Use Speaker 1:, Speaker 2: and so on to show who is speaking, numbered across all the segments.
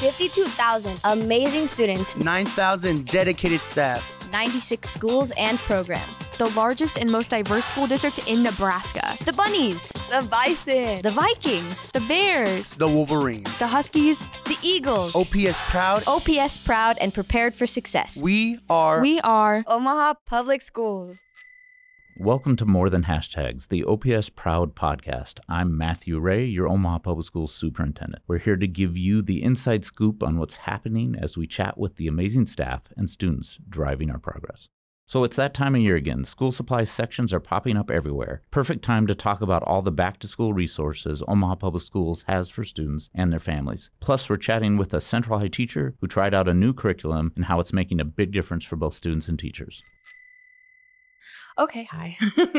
Speaker 1: 52,000 amazing students,
Speaker 2: 9,000 dedicated staff,
Speaker 1: 96 schools and programs,
Speaker 3: the largest and most diverse school district in Nebraska.
Speaker 1: the bunnies, the bison, the Vikings,
Speaker 3: The Bears,
Speaker 2: the Wolverines.
Speaker 3: the Huskies.
Speaker 1: the Eagles.
Speaker 2: OPS proud.
Speaker 1: OPS proud and prepared for success.
Speaker 2: We are
Speaker 3: We are
Speaker 1: Omaha Public Schools.
Speaker 4: Welcome to More Than Hashtags, the OPS Proud podcast. I'm Matthew Ray, your Omaha Public Schools superintendent. We're here to give you the inside scoop on what's happening as we chat with the amazing staff and students driving our progress. So it's that time of year again. School supply sections are popping up everywhere. Perfect time to talk about all the back-to-school resources Omaha Public Schools has for students and their families. Plus, we're chatting with a Central High teacher who tried out a new curriculum and how it's making a big difference for both students and teachers.
Speaker 5: Okay, hi.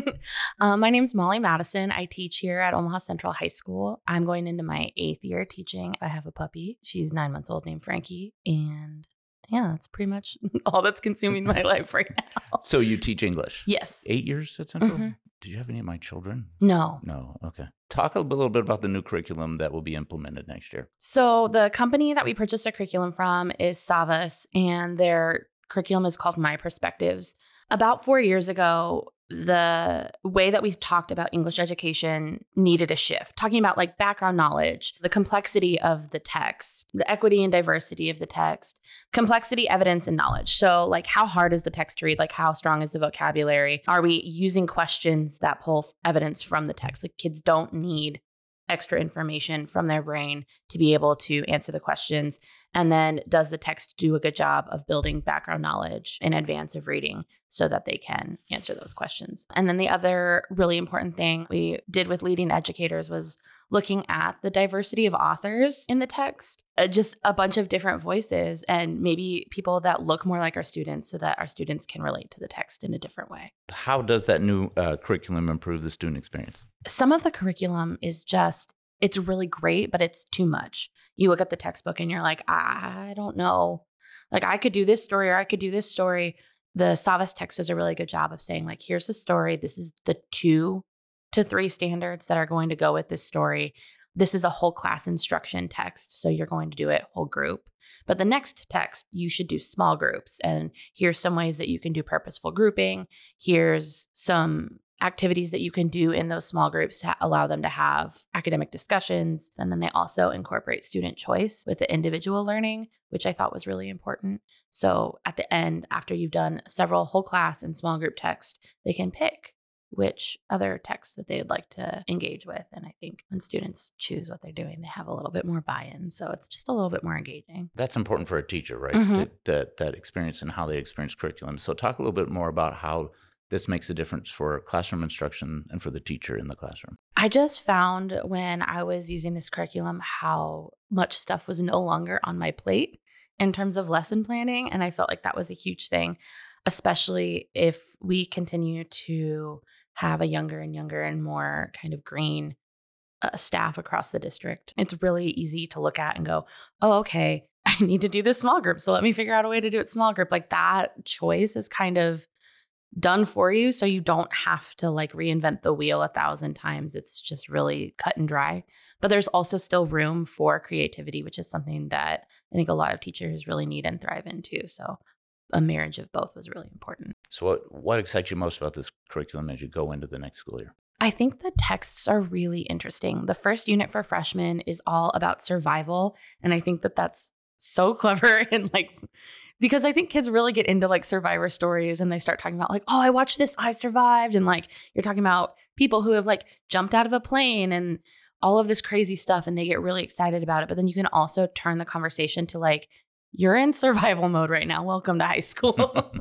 Speaker 5: My name's Molly Madison. I teach here at Omaha Central High School. I'm going into my 8th year teaching. I have a puppy. She's 9 months old named Frankie. And yeah, that's pretty much all that's consuming my life right now.
Speaker 4: So you teach English?
Speaker 5: Yes.
Speaker 4: 8 years at Central?
Speaker 5: Mhm.
Speaker 4: Did you have any of my children?
Speaker 5: No.
Speaker 4: No. Okay. Talk a little bit about the new curriculum that will be implemented next year.
Speaker 5: So the company that we purchased a curriculum from is Savas, and their curriculum is called My Perspectives. About 4 years ago, the way that we talked about English education needed a shift, talking about like background knowledge, the complexity of the text, the equity and diversity of the text, complexity, evidence, and knowledge. So like how hard is the text to read? Like how strong is the vocabulary? Are we using questions that pull evidence from the text? Like kids don't need extra information from their brain to be able to answer the questions. And then does the text do a good job of building background knowledge in advance of reading so that they can answer those questions? And then the other really important thing we did with leading educators was looking at the diversity of authors in the text, just a bunch of different voices and maybe people that look more like our students so that our students can relate to the text in a different way.
Speaker 4: How does that new curriculum improve the student experience?
Speaker 5: Some of the curriculum is just, it's really great, but it's too much. You look at the textbook and you're like, I don't know. Like I could do this story or I could do this story. The Savas text does a really good job of saying like, here's the story. This is the 2 to 3 standards that are going to go with this story. This is a whole class instruction text. So you're going to do it whole group. But the next text, you should do small groups. And here's some ways that you can do purposeful grouping. Here's some activities that you can do in those small groups to allow them to have academic discussions. And then they also incorporate student choice with the individual learning, which I thought was really important. So at the end, after you've done several whole class and small group text, they can pick which other texts that they'd like to engage with. And I think when students choose what they're doing, they have a little bit more buy-in. So it's just a little bit more engaging.
Speaker 4: That's important for a teacher, right?
Speaker 5: Mhm.
Speaker 4: That experience and how they experience curriculum. So talk a little bit more about how this makes a difference for classroom instruction and for the teacher in the classroom.
Speaker 5: I just found when I was using this curriculum how much stuff was no longer on my plate in terms of lesson planning. And I felt like that was a huge thing, especially if we continue to have a younger and more kind of green staff across the district. It's really easy to look at and go, oh, okay, I need to do this small group. So let me figure out a way to do it small group. Like that choice is kind of done for you. So you don't have to like reinvent the wheel 1,000 times. It's just really cut and dry. But there's also still room for creativity, which is something that I think a lot of teachers really need and thrive into. So a marriage of both was really important.
Speaker 4: So what excites you most about this curriculum as you go into the next school year?
Speaker 5: I think the texts are really interesting. The first unit for freshmen is all about survival. And I think that that's so clever and like, because I think kids really get into like survivor stories and they start talking about like, oh, I watched this, I survived. And like, you're talking about people who have like jumped out of a plane and all of this crazy stuff and they get really excited about it. But then you can also turn the conversation to like, you're in survival mode right now. Welcome to high school.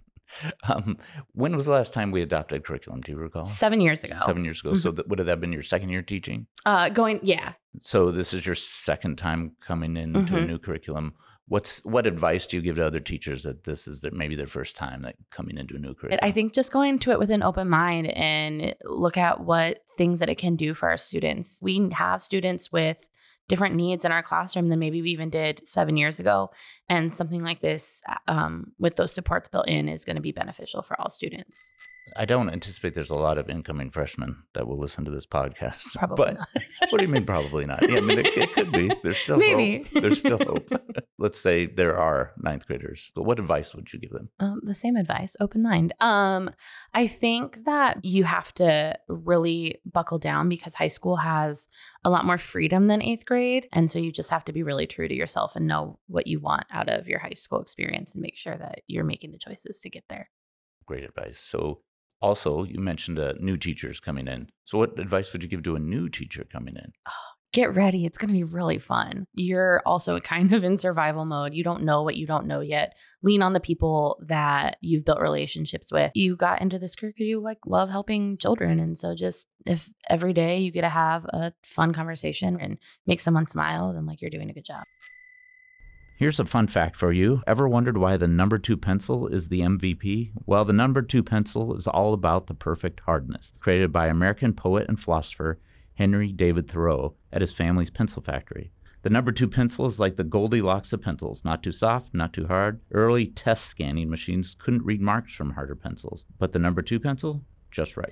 Speaker 4: When was the last time we adopted curriculum? Do you recall?
Speaker 5: 7 years ago.
Speaker 4: 7 years ago. So would have that been your second year teaching?
Speaker 5: Yeah.
Speaker 4: So this is your second time coming into a new curriculum. What advice do you give to other teachers that this is maybe their first time like coming into a new curriculum?
Speaker 5: I think just going to it with an open mind and look at what things that it can do for our students. We have students with different needs in our classroom than maybe we even did 7 years ago. And something like this with those supports built in is going to be beneficial for all students.
Speaker 4: I don't anticipate there's a lot of incoming freshmen that will listen to this podcast.
Speaker 5: Probably not.
Speaker 4: What do you mean probably not? Yeah, I mean, it could be. There's still
Speaker 5: Maybe.
Speaker 4: hope. There's still hope. Let's say there are ninth graders. So what advice would you give them?
Speaker 5: The same advice, open mind. I think that you have to really buckle down because high school has a lot more freedom than eighth grade. And so you just have to be really true to yourself and know what you want out of your high school experience and make sure that you're making the choices to get there.
Speaker 4: Great advice. So also, you mentioned new teachers coming in. So what advice would you give to a new teacher coming in?
Speaker 5: Get ready. It's going to be really fun. You're also kind of in survival mode. You don't know what you don't know yet. Lean on the people that you've built relationships with. You got into this career because you love helping children. And so just if every day you get to have a fun conversation and make someone smile, then you're doing a good job.
Speaker 4: Here's a fun fact for you. Ever wondered why the number 2 pencil is the MVP? Well, the number 2 pencil is all about the perfect hardness, created by American poet and philosopher Henry David Thoreau at his family's pencil factory. The number 2 pencil is like the Goldilocks of pencils, not too soft, not too hard. Early test scanning machines couldn't read marks from harder pencils, but the number 2 pencil, just right.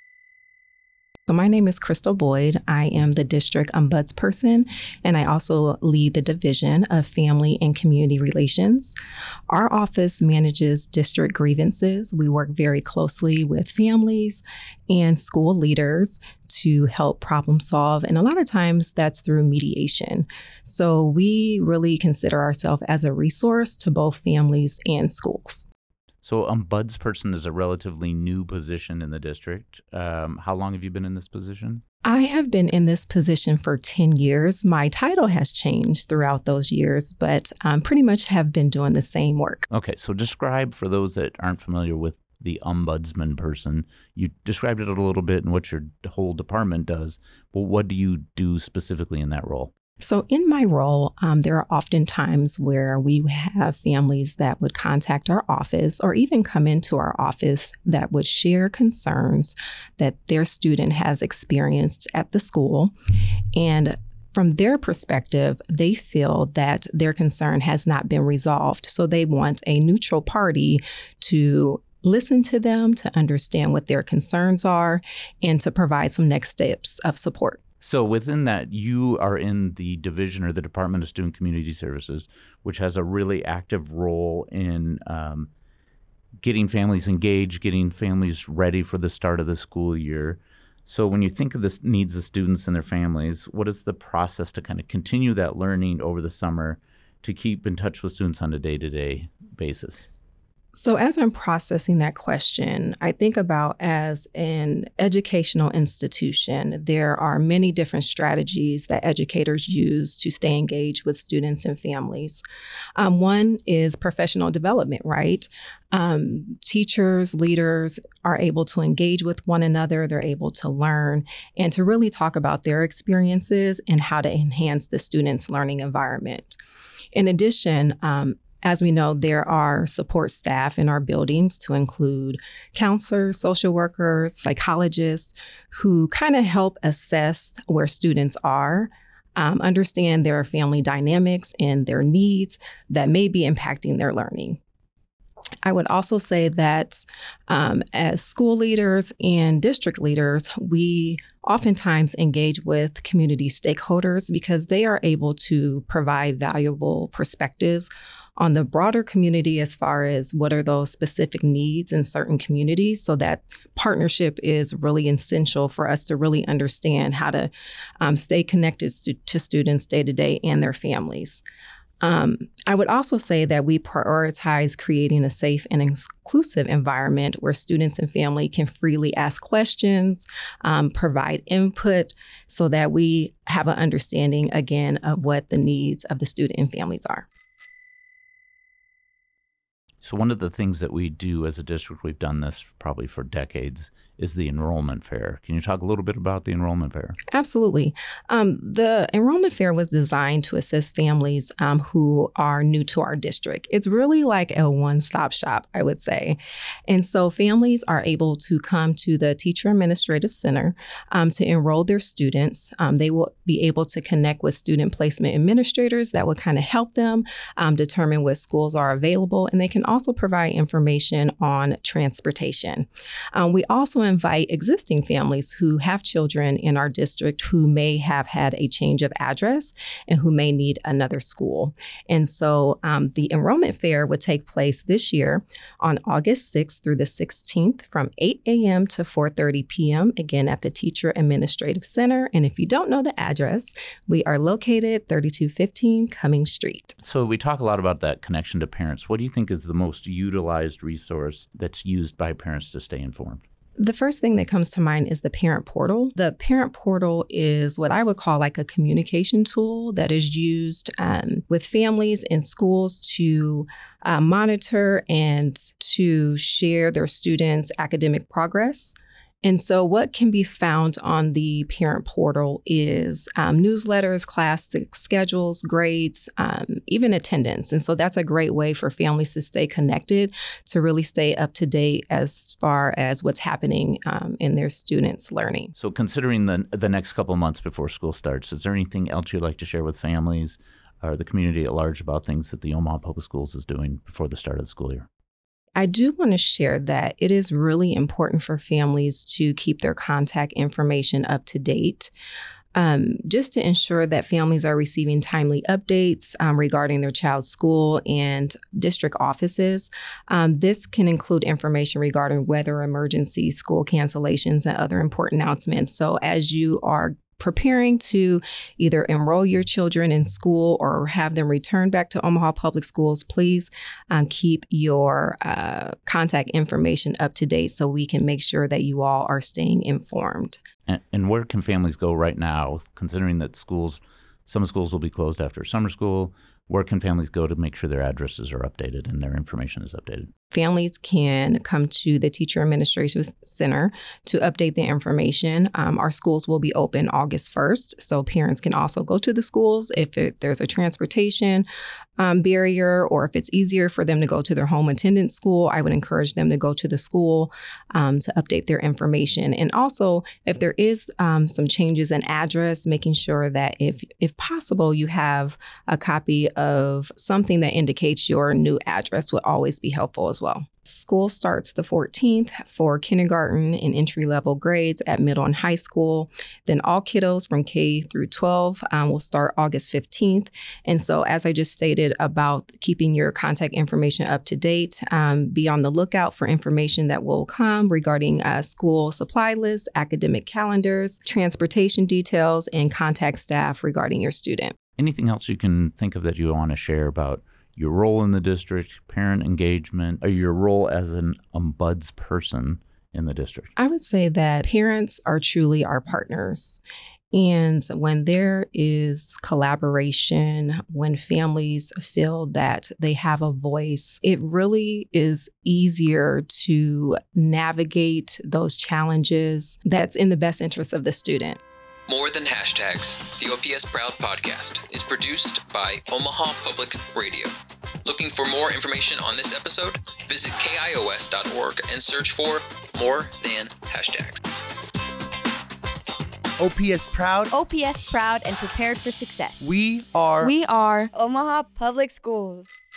Speaker 6: So my name is Crystal Boyd. I am the district ombudsperson, and I also lead the Division of Family and Community Relations. Our office manages district grievances. We work very closely with families and school leaders to help problem solve, and a lot of times that's through mediation. So we really consider ourselves as a resource to both families and schools.
Speaker 4: So ombudsperson is a relatively new position in the district. How long have you been in this position?
Speaker 6: I have been in this position for 10 years. My title has changed throughout those years, but pretty much have been doing the same work.
Speaker 4: Okay, so describe for those that aren't familiar with the ombudsman person. You described it a little bit and what your whole department does, but what do you do specifically in that role?
Speaker 6: So in my role, there are often times where we have families that would contact our office or even come into our office that would share concerns that their student has experienced at the school. And from their perspective, they feel that their concern has not been resolved. So they want a neutral party to listen to them, to understand what their concerns are, and to provide some next steps of support.
Speaker 4: So within that, you are in the division or the Department of Student Community Services, which has a really active role in getting families engaged, getting families ready for the start of the school year. So when you think of the needs of students and their families, what is the process to kind of continue that learning over the summer to keep in touch with students on a day-to-day basis?
Speaker 6: So as I'm processing that question, I think about as an educational institution, there are many different strategies that educators use to stay engaged with students and families. One is professional development, right? Teachers, leaders are able to engage with one another. They're able to learn and to really talk about their experiences and how to enhance the student's learning environment. In addition, as we know, there are support staff in our buildings to include counselors, social workers, psychologists who kind of help assess where students are, understand their family dynamics and their needs that may be impacting their learning. I would also say that as school leaders and district leaders, we oftentimes engage with community stakeholders because they are able to provide valuable perspectives on the broader community as far as what are those specific needs in certain communities. So that partnership is really essential for us to really understand how to stay connected to students day to day and their families. I would also say that we prioritize creating a safe and inclusive environment where students and family can freely ask questions, provide input, so that we have an understanding, again, of what the needs of the student and families are.
Speaker 4: So one of the things that we do as a district, we've done this probably for decades, is the enrollment fair. Can you talk a little bit about the enrollment fair?
Speaker 6: Absolutely. The enrollment fair was designed to assist families who are new to our district. It's really like a one-stop shop, I would say. And so families are able to come to the Teacher Administrative Center to enroll their students. They will be able to connect with student placement administrators that will kind of help them determine what schools are available. And they can also provide information on transportation. We also invite existing families who have children in our district who may have had a change of address and who may need another school. And so the enrollment fair would take place this year on August 6th through the 16th from 8 a.m. to 4:30 p.m., again at the Teacher Administrative Center. And if you don't know the address, we are located 3215 Cummings Street.
Speaker 4: So we talk a lot about that connection to parents. What do you think is the most utilized resource that's used by parents to stay informed?
Speaker 6: The first thing that comes to mind is the parent portal. The parent portal is what I would call like a communication tool that is used with families and schools to monitor and to share their students' academic progress. And so what can be found on the parent portal is newsletters, class schedules, grades, even attendance. And so that's a great way for families to stay connected, to really stay up to date as far as what's happening in their students' learning.
Speaker 4: So considering the next couple of months before school starts, is there anything else you'd like to share with families or the community at large about things that the Omaha Public Schools is doing before the start of the school year?
Speaker 6: I do want to share that it is really important for families to keep their contact information up to date, just to ensure that families are receiving timely updates regarding their child's school and district offices. This can include information regarding weather emergencies, school cancellations, and other important announcements. So as you are preparing to either enroll your children in school or have them return back to Omaha Public Schools, please keep your contact information up to date so we can make sure that you all are staying informed.
Speaker 4: And where can families go right now, considering that some schools will be closed after summer school? Where can families go to make sure their addresses are updated and their information is updated?
Speaker 6: Families can come to the Teacher Administration Center to update the information. Our schools will be open August 1st, so parents can also go to the schools if there's a transportation barrier, or if it's easier for them to go to their home attendance school, I would encourage them to go to the school to update their information. And also, if there is some changes in address, making sure that if possible, you have a copy of something that indicates your new address would always be helpful as well. School starts the 14th for kindergarten and entry-level grades at middle and high school. Then all kiddos from K through 12 will start August 15th. And so as I just stated about keeping your contact information up to date, be on the lookout for information that will come regarding school supply lists, academic calendars, transportation details, and contact staff regarding your student.
Speaker 4: Anything else you can think of that you want to share about your role in the district, parent engagement, or your role as an ombudsperson in the district?
Speaker 6: I would say that parents are truly our partners. And when there is collaboration, when families feel that they have a voice, it really is easier to navigate those challenges that's in the best interest of the student.
Speaker 7: More Than Hashtags, the OPS Proud podcast, is produced by Omaha Public Radio. Looking for more information on this episode? Visit KIOS.org and search for More Than Hashtags.
Speaker 2: OPS Proud.
Speaker 1: OPS proud and prepared for success.
Speaker 2: We are
Speaker 1: Omaha Public Schools.